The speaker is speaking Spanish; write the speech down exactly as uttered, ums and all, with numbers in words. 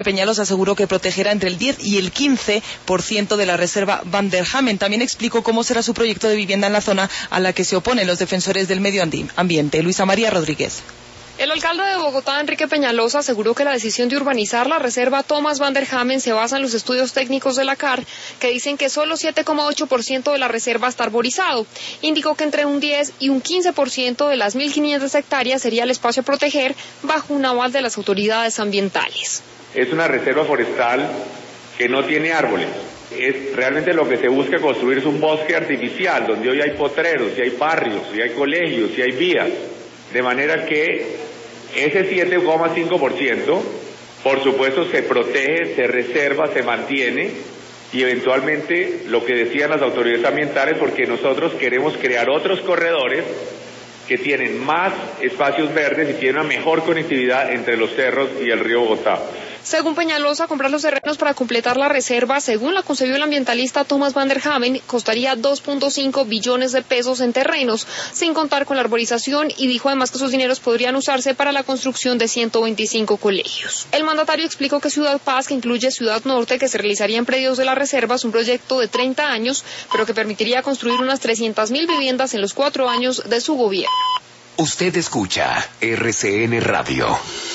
Peñalosa aseguró que protegerá entre el diez y el quince por ciento de la reserva Van der Hamen. También explicó cómo será su proyecto de vivienda en la zona a la que se oponen los defensores del medio ambiente. Luisa María Rodríguez. El alcalde de Bogotá, Enrique Peñalosa, aseguró que la decisión de urbanizar la reserva Thomas Van der Hamen se basa en los estudios técnicos de la C A R, que dicen que solo siete coma ocho por ciento de la reserva está arborizado. Indicó que entre un diez y un quince por ciento de las mil quinientas hectáreas sería el espacio a proteger bajo un aval de las autoridades ambientales. Es una reserva forestal que no tiene árboles. Es realmente lo que se busca construir es un bosque artificial, donde hoy hay potreros, y hay barrios, y hay colegios, y hay vías. De manera que ese siete coma cinco por ciento, por supuesto, se protege, se reserva, se mantiene, y eventualmente lo que decían las autoridades ambientales, porque nosotros queremos crear otros corredores que tienen más espacios verdes y tienen una mejor conectividad entre los cerros y el río Bogotá. Según Peñalosa, comprar los terrenos para completar la reserva, según la concibió el ambientalista Thomas Van der Hamen, costaría dos punto cinco billones de pesos en terrenos, sin contar con la arborización, y dijo además que esos dineros podrían usarse para la construcción de ciento veinticinco colegios. El mandatario explicó que Ciudad Paz, que incluye Ciudad Norte, que se realizaría en predios de la reserva, es un proyecto de treinta años, pero que permitiría construir unas trescientas mil viviendas en los cuatro años de su gobierno. Usted escucha R C N Radio.